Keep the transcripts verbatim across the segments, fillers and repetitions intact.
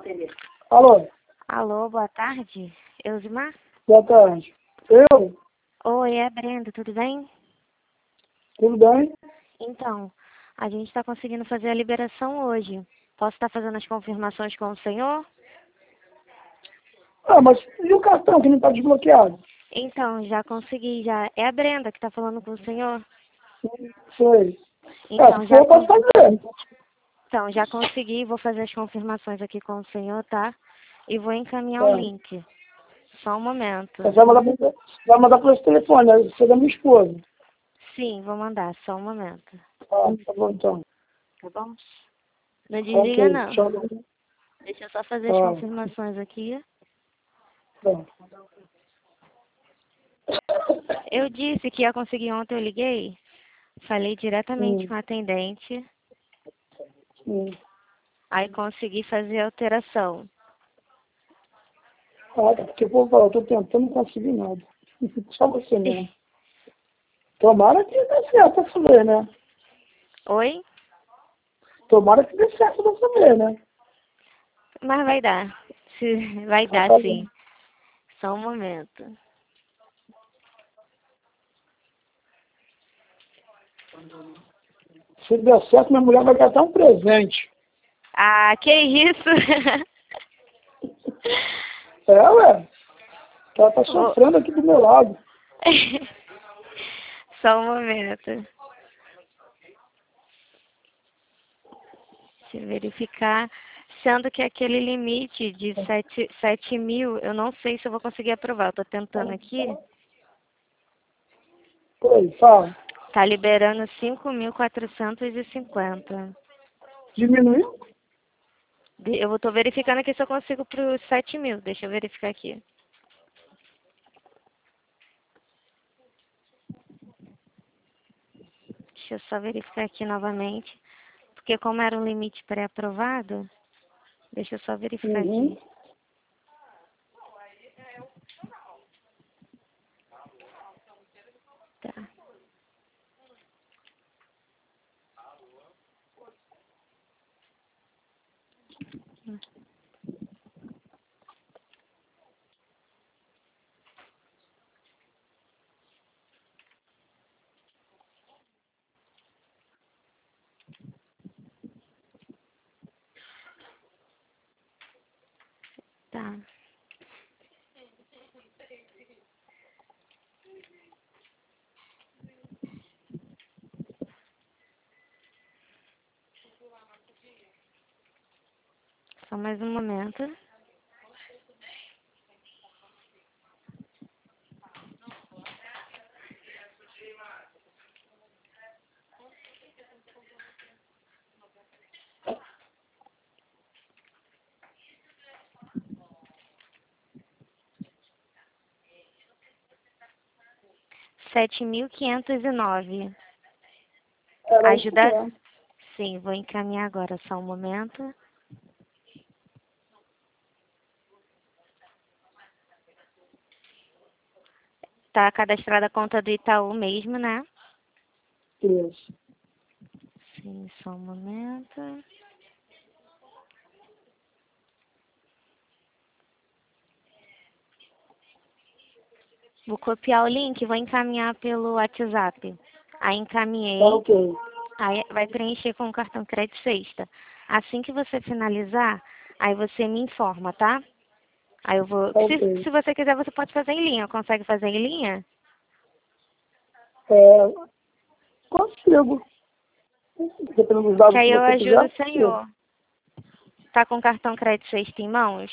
Alô? Alô, boa tarde. Elzimar? Boa tarde. Eu? Oi, é a Brenda, tudo bem? Tudo bem? Então, a gente está conseguindo fazer a liberação hoje. Posso estar fazendo as confirmações com o senhor? Ah, mas e o cartão que não está desbloqueado? Então, já consegui, já. É a Brenda que está falando com o senhor? Sei. É, Então, se for já, eu posso con- fazer. então, já consegui, vou fazer as confirmações aqui com o senhor, tá? E vou encaminhar o Tá. link. Só um momento. Você vai mandar, pro- vai mandar por esse telefone, aí você é da minha esposa. Sim, vou mandar, só um momento. Ah, tá bom então. Tá bom? Não desliga, Ok, não. tchau. Deixa eu só fazer as Ah, confirmações aqui. tá. Eu disse que ia conseguir ontem, eu liguei. Falei diretamente Hum, com a atendente. hum. Aí consegui fazer a alteração. Ah, tá, porque eu vou falar, eu tô tentando não conseguir nada. Só você mesmo. Tomara que dê certo dessa vez, né? Oi? Tomara que dê certo dessa vez, né? Mas vai dar. Se- Vai Ah, dar, tá bom. sim. Só um momento. Se der certo, minha mulher vai gastar um presente. Ah, que isso? É, ué. Ela tá Vou- sofrendo aqui do meu lado. Só um momento. Deixa eu verificar. Sendo que aquele limite de sete, sete mil, eu não sei se eu vou conseguir aprovar. Eu tô tentando aqui. Oi, fala. Tá liberando cinco mil quatrocentos e cinquenta. Diminuiu? De- Eu tô verificando aqui se eu consigo para os sete mil. Deixa eu verificar aqui. Deixa eu só verificar aqui novamente. Porque como era um limite pré-aprovado, deixa eu só verificar Uhum. aqui. Tá. Tá. Só mais um momento. Sete mil quinhentos e nove. Era isso Ajuda? mesmo. Sim, vou encaminhar agora. Só um momento. Tá cadastrada a conta do Itaú mesmo, né? Isso. Sim, só um momento. Vou copiar o link e vou encaminhar pelo WhatsApp. Aí Tá encaminhei. ok. Aí vai preencher com o cartão crédito sexta. Assim que você finalizar, aí você me informa, tá? Aí eu vou. Tá Se, ok. se você quiser, você pode fazer em linha. Consegue fazer em linha? É, consigo. Dependendo dos Que dados aí que eu você ajudo quiser, o consigo. senhor. Tá com o cartão crédito sexta em mãos?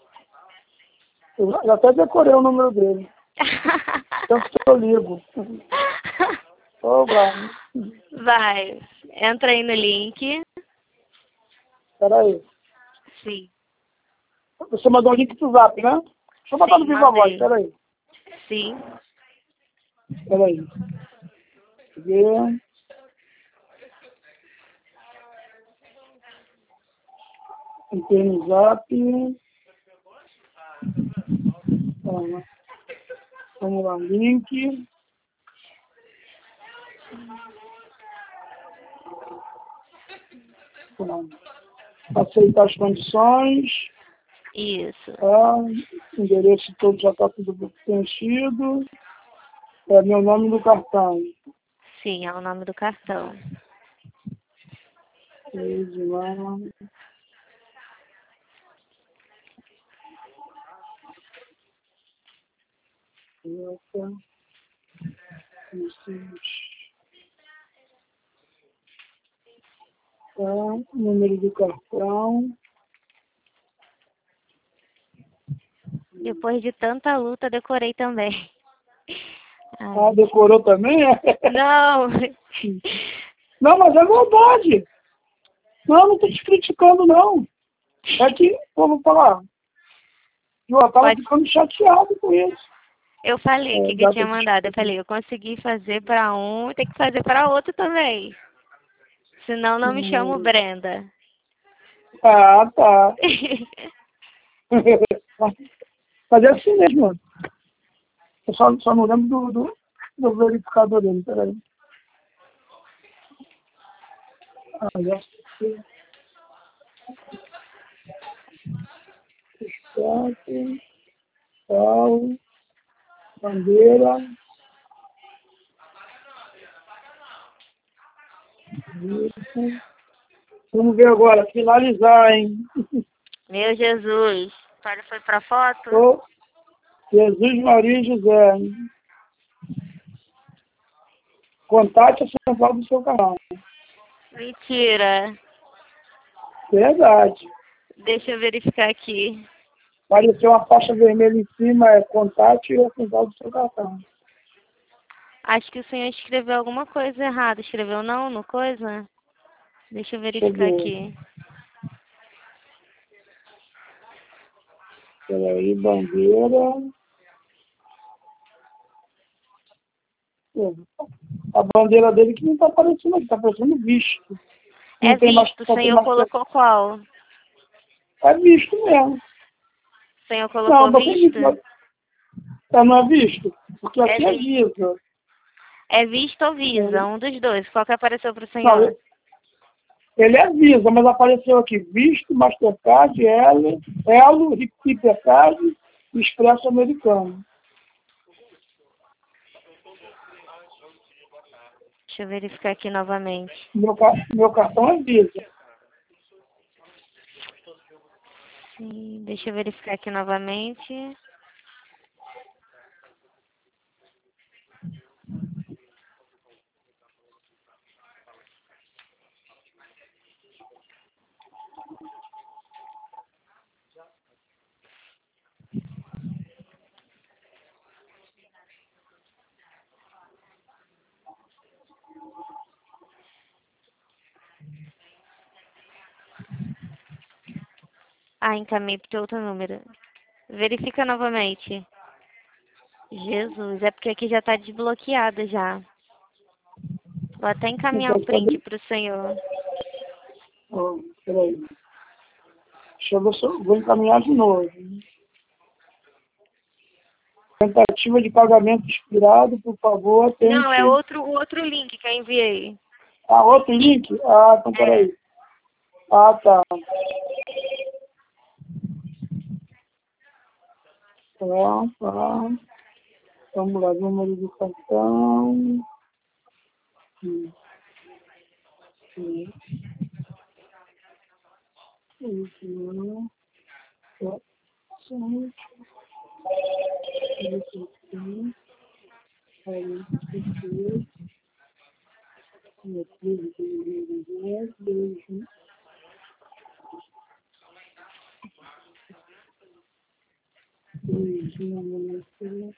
Eu já já até decorei o número dele. Tanto que eu ligo. Ô, Brian. Vai. Entra aí no link. Peraí. Sim. Você mandou o link pro Zap, né? Deixa eu botar no Sim, Viva Voz, mandei. peraí. Sim. Peraí. Ver. Entrei no Zap. Tá. Vamos lá, link. Tá. Aceitar as condições. Isso. Tá? Endereço todo já está tudo preenchido. É meu nome no cartão. Sim, é o nome do cartão. Edmar. Eita. Isso. Tá? Número do cartão. Depois de tanta luta, decorei também. Ai. Ah, decorou também? Não. Não, mas é verdade. Não, não estou te criticando, não. É que, vamos falar, eu estava Pode... ficando chateado com isso. Eu falei o É, que, que eu data tinha de- mandado. Eu falei, eu consegui fazer para um, tem que fazer para outro também. Senão não me chamo Hum. Brenda. Ah, tá. Mas é assim mesmo. Eu só, só não lembro do, do, do verificador dele, peraí. Ah, já sei. Estoque, tal, bandeira, isso. Vamos ver agora, finalizar, hein? Meu Jesus. Agora foi para foto? Ô, Jesus, Maria e José, hein? Contate a central do seu canal. Mentira. Verdade. Deixa eu verificar aqui. Apareceu uma faixa vermelha em cima, é contate a central do seu cartão. Acho que o senhor escreveu alguma coisa errada. Escreveu não no coisa? Deixa eu Deixa eu verificar ver. aqui. Peraí, bandeira. A bandeira dele que não está aparecendo aqui, está aparecendo visto. Não É tem mais, visto. O só tem senhor mais. colocou qual? O É visto mesmo. senhor Não, colocou não tem visto? visto. É, não é visto? Porque É aqui é visto. Visa. É visto ou visa? Um dos dois. Qual que apareceu para o Não, senhor? ele é Visa, mas apareceu aqui visto, Mastercard, Elo, Elo, Hipercard, Expresso Americano. Deixa eu verificar aqui novamente. Meu, ca- meu cartão é Visa. Sim, deixa eu verificar aqui novamente. Ah, encaminhei para outro número. Verifica novamente. Jesus, é porque aqui já está desbloqueado já. Vou até encaminhar o Então, print pode... para o senhor. Oh, peraí. Deixa eu ver se eu vou encaminhar de novo. Tentativa de pagamento expirado, por favor, Não, é tente. outro, o outro link que eu enviei. Ah, outro link? Ah, então É. peraí. Ah, tá. Tá, tá. Vamos lá, número do cartão. Hum, hum. Uhum. Tá, certo. Isso aqui. Aí, aqui. Aqui, aqui, beijo. Beijinho, beijo.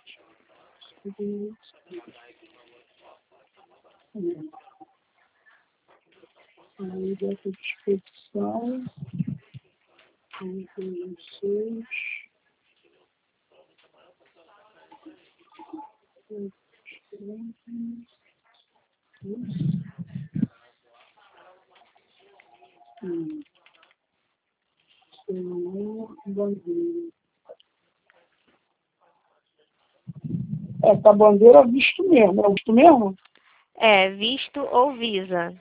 Aí, data de expedição. trinta e seis. Hum. Senhor bandeira. Essa bandeira é visto mesmo. É visto mesmo? É, visto ou visa.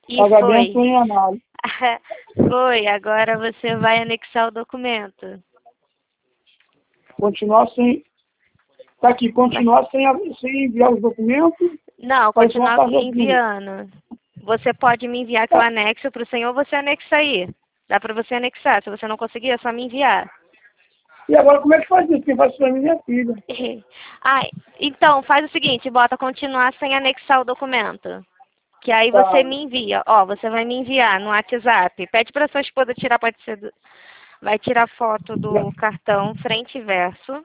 E Pagamento foi. em análise. Foi, agora você vai anexar o documento. Continuar sem... Tá aqui, continuar sem, sem enviar os documentos. Não, Mas vão continuar fazer enviando. Você pode me enviar que eu anexo para o senhor, você anexa aí. Dá para você anexar. Se você não conseguir, é só me enviar. E agora como é que faz isso? Quem faz isso é minha filha. Ah, então, faz o seguinte, bota continuar sem anexar o documento. Que aí Tá. você me envia. Ó, você vai me enviar no WhatsApp. Pede para sua esposa tirar, pode ser... Do... Vai tirar foto do cartão frente e verso,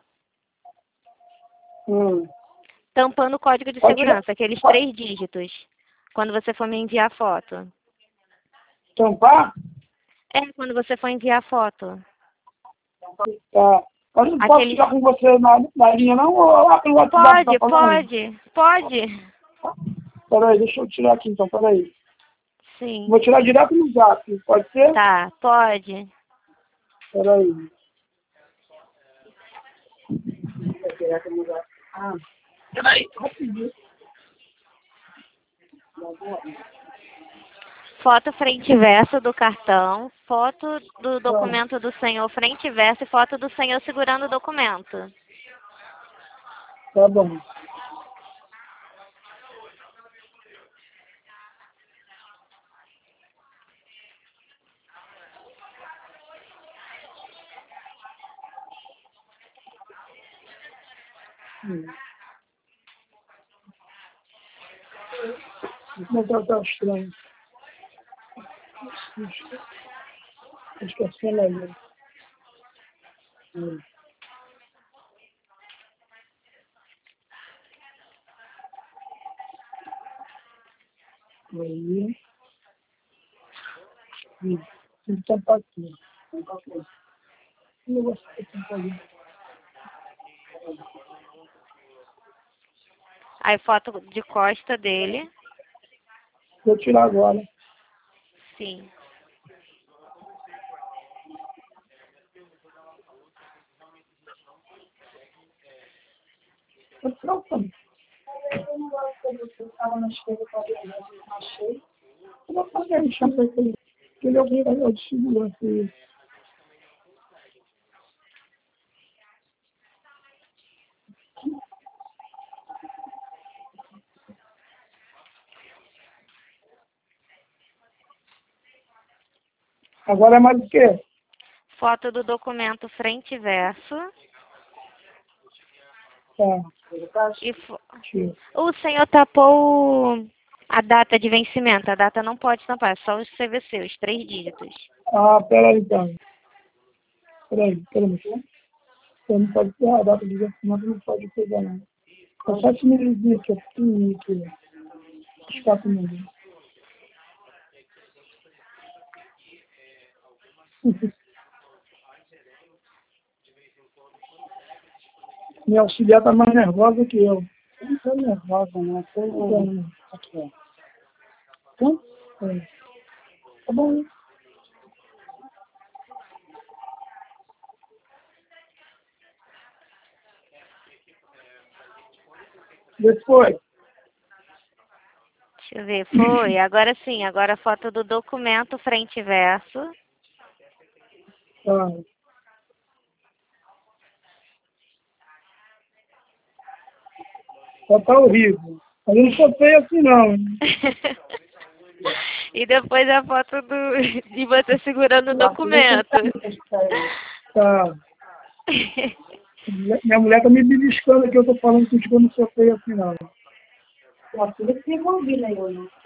Hum. tampando o código de Pode tirar. segurança, aqueles Pode três dígitos, quando você for me enviar a foto. tampar? É, quando você for enviar a foto. Tá. Mas eu não posso Aqueles... ficar com você na, na linha, não? Ou lá pelo WhatsApp tá Pode, falando? pode, pode. Peraí, deixa eu tirar aqui então, peraí. Sim. Vou tirar direto no zap, pode ser? Tá, pode. Peraí. Direto no zap. Ah, peraí, rapidinho. Foto frente e verso do cartão, foto do documento do senhor frente e verso e foto do senhor segurando o documento. Tá bom. Hum. Não tá, tá estranho. Acho que é cena aí. Hum. Aí. Hum. Tem que tampar aqui. Que negócio que tem que fazer? Aí foto de costa dele. Vou tirar agora. Sim. Vou tirar o pano. Eu não gosto que você estava na esquerda para ver, mas eu não achei. Eu vou fazer a chance aqui. Porque ele é o de segurança. Isso. Agora é mais o quê? Foto do documento frente e verso. Tá. E fo... Tira. O senhor tapou a data de vencimento. A data não pode tampar, só os C V C, os três dígitos. Ah, peraí então. Peraí, peraí. Você não pode ter a data de vencimento, não pode pegar não. É só esse númerozinho aqui, é pequenininho aqui. Os quatro números. Minha auxiliar tá mais nervosa que eu. Eu não tô nervosa, não. Tô então, aqui, ó. Então, é. Tá bom. Depois. Deixa eu ver, foi. Agora sim, agora a foto do documento frente e verso. Tá. Só tá horrível. Mas eu não sou feio assim, não. E depois a foto do... de você segurando o documento. Tá. Minha mulher tá me beliscando aqui, eu tô falando que eu não sou feio assim, não. A filha que tem ouvido aí, eu não.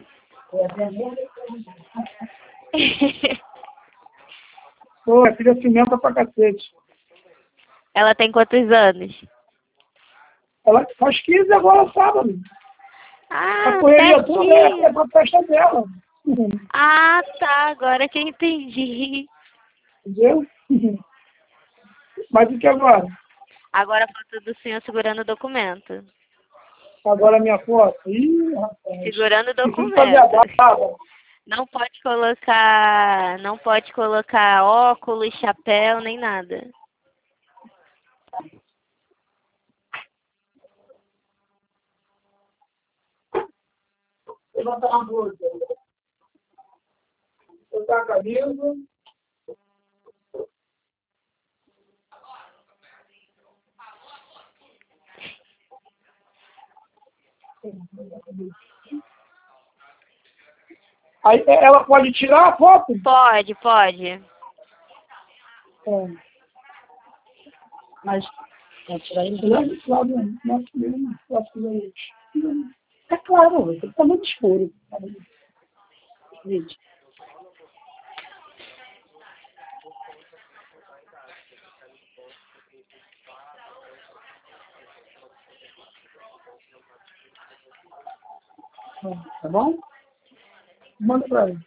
Pô, a filha cimenta pra cacete. Ela tem quantos anos? Ela faz quinze agora, sábado. Ah, A correria toda é, é pertinho. pra festa dela. Ah, tá. Agora que eu entendi. Entendeu? Mas o que agora? Agora a foto do senhor segurando o documento. Agora a minha foto? Ih, rapaz. Segurando o Preciso fazer a documento. barba. Não pode colocar, não pode colocar óculos, chapéu, nem nada. Levanta a blusa. botar a camisa. Aí ela pode tirar a foto? Pode, pode. É. Mas vai tirar ele Não, dele. claro, não. Não, não. Posso fazer isso. É claro, você tá muito escuro. Gente. Tá bom? Manda pra ele.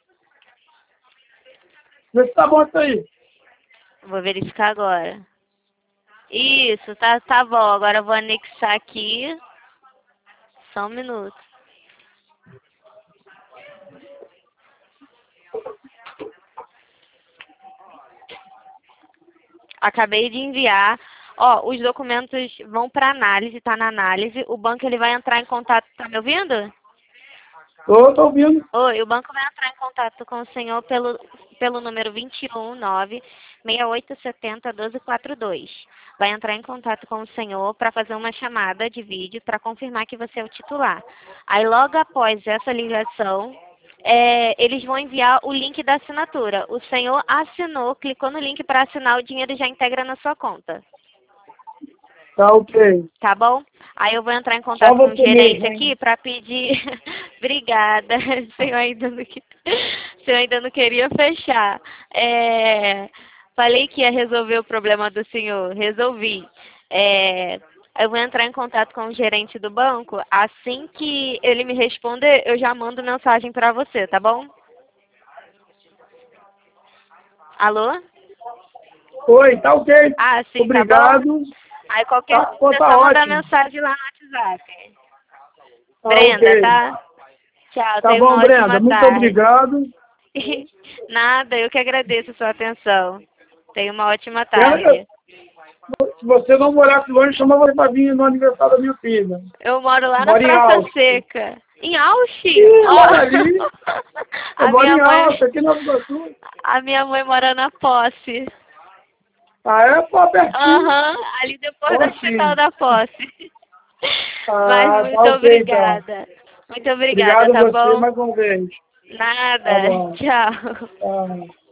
Vê se tá bom isso aí. Vou verificar agora. Isso, tá, tá bom. Agora eu vou anexar aqui. Só um minuto. Acabei de enviar. Ó, os documentos vão para análise, tá na análise. O banco ele vai entrar em contato. Tá me ouvindo? Tô, tô ouvindo. Oi, o banco vai entrar em contato com o senhor pelo, pelo número vinte e um, nove, seis oito sete zero, um dois quatro dois. Vai entrar em contato com o senhor para fazer uma chamada de vídeo para confirmar que você é o titular. Aí logo após essa ligação, é, eles vão enviar o link da assinatura. O senhor assinou, clicou no link para assinar, o dinheiro já integra na sua conta. Tá ok. Tá bom? Aí eu vou entrar em contato com o você gerente mesmo, hein? aqui para pedir. Obrigada. O senhor ainda não, que- o senhor ainda não queria fechar. É, Falei que ia resolver o problema do senhor. Resolvi. É, Eu vou entrar em contato com o gerente do banco. Assim que ele me responder, eu já mando mensagem para você, tá bom? Alô? Oi, tá ok. Ah, sim, Obrigado. tá bom? Aí qualquer Tá, coisa, pô, é tá só mandar ótimo. mensagem lá no WhatsApp. Tá Brenda, ok. tá? Tchau, Tá tenha bom, uma Brenda. ótima Muito tarde. obrigado. Nada, eu que agradeço a sua atenção. Tenha uma ótima Pena tarde. que, se você não morasse longe, chamava você pra vir no aniversário da minha filha. Eu moro lá na Moro em Praça Alce. Seca. Em Auchi? Ih, Ó. mora ali. Eu A moro minha em mãe, Alce, aqui na Nova Iguaçu. a minha mãe mora na Posse. Ah, é? Pô, pertinho. Aham, ali depois do Hospital Ótimo. da Posse. Mas Ah, tá muito ok, então. obrigada. Muito obrigada, Obrigado tá a você bom? mais uma vez. Nada. Tá bom. Tchau. Tá.